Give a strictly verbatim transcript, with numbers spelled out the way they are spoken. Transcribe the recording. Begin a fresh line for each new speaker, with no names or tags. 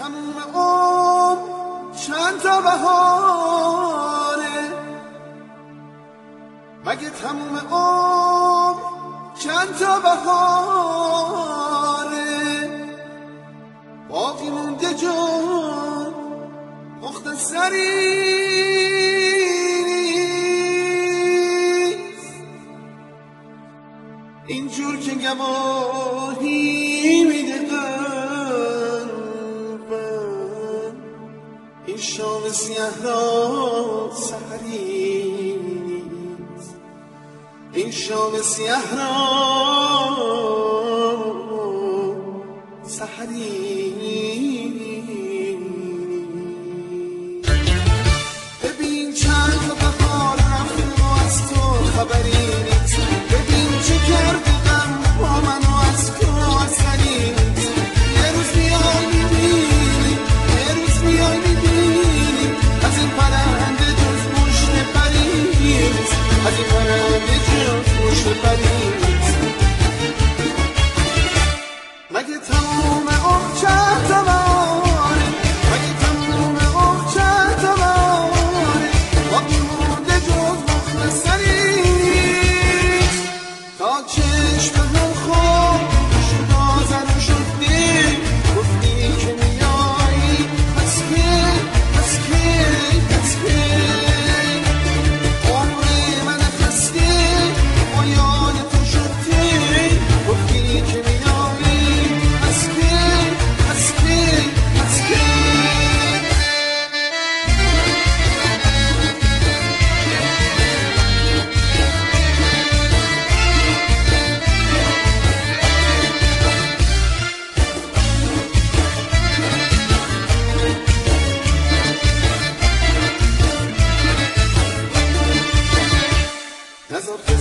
تموم عمر چند تا بهاره، مگه تموم عمر چند تا بهاره، باقی مونده جون مختصری اینجور که گواهی میده قلبم این شام سیاه را سحری نیست، این شام سیاه را سحری نیست. ببین چند بهار رفت و از تو خبری نیست، ببین چه کردی با من و از تو اثری نیست. یه روز بیای میبینی، یه روز بیای میبینی از این پرنده جز مشت پری نیست، از این پرنده جز مشت پری نیست. مگه تموم عمر چند تا بهاره، مگه تموم عمر چند تا بهاره، باقی مونده جز مختصری نیست. تا چشم هم خواب شدا زن شدی، گفتی که میایی پس که پس که پس که عمر من خسته با یاد تو شدی، گفتی که میایی پس که پس که پس که نذار